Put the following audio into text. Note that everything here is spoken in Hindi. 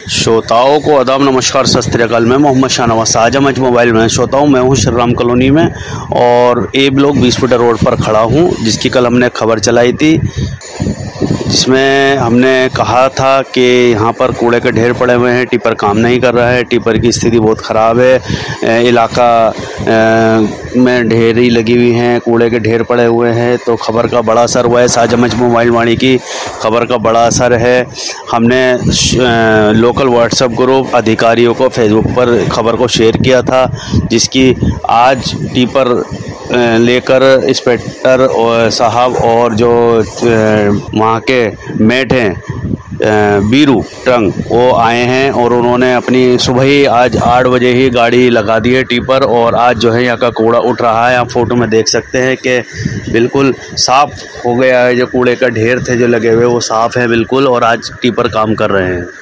श्रोताओं को आदाब, नमस्कार, सत श्री अकाल। मैं मोहम्मद शाहनवाज साजमज मोबाइल में श्रोताओं मैं हूं श्री राम कॉलोनी में और ए ब्लॉक 20 फीटर रोड पर खड़ा हूं, जिसकी कल हमने खबर चलाई थी, जिसमें हमने कहा था कि यहाँ पर कूड़े के ढेर पड़े हुए हैं, टिपर काम नहीं कर रहा है, टिपर की स्थिति बहुत ख़राब है, इलाका में ढेरी लगी हुई हैं, कूड़े के ढेर पड़े हुए हैं। तो खबर का बड़ा असर हुआ है, साजमज मोबाइल वाणी की खबर का बड़ा असर है। हमने लोकल व्हाट्सएप ग्रुप अधिकारियों को फेसबुक पर खबर को शेयर किया था, जिसकी आज टिपर लेकर इंस्पेक्टर साहब और जो वहाँ के मेट हैं बीरू टंग, वो आए हैं और उन्होंने अपनी सुबह ही आज 8 बजे ही गाड़ी लगा दी है टिपर, और आज जो है यहाँ का कूड़ा उठ रहा है। आप फोटो में देख सकते हैं कि बिल्कुल साफ़ हो गया है, जो कूड़े का ढेर थे जो लगे हुए वो साफ़ है बिल्कुल, और आज टिपर काम कर रहे हैं।